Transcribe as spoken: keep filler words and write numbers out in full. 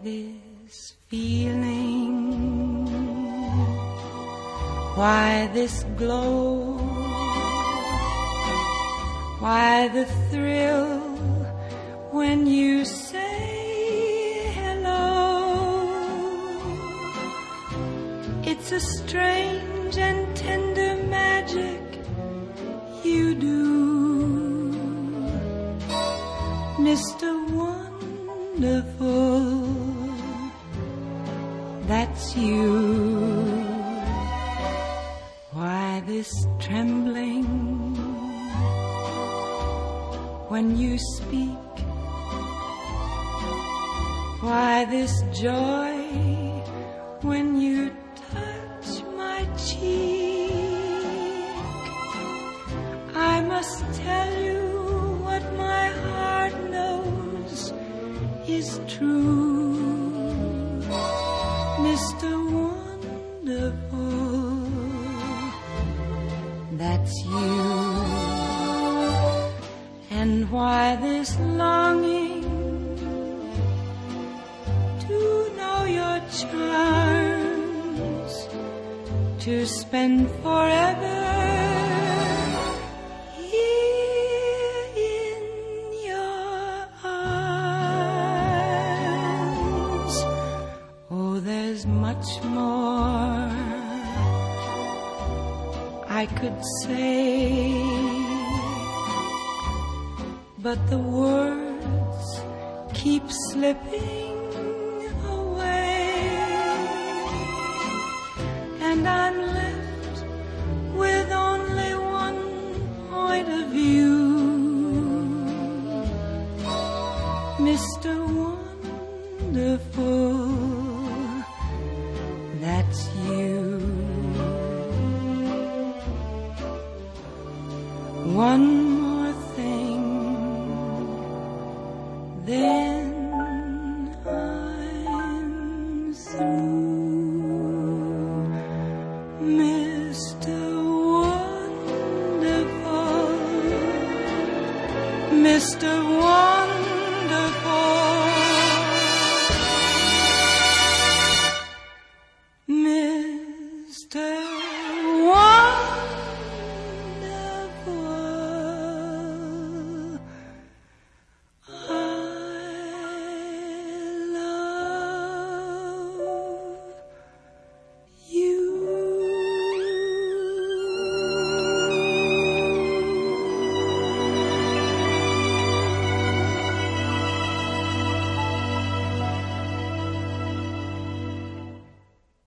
this feeling? Why this glow? Why the thrill when you say hello? It's a strange and tender magic you do, Mister Wonderful, that's you. Why this trembling when you speak? Why this joy when you touch my cheek? I must tell you what my heart knows is true, Mister Wonderful, that's you. And why this longing to know your charms, to spend forever here in your arms? Oh, there's much more I could say, but the words keep slipping away, and I'm left with only one point of view, Mister Wonderful, that's you. One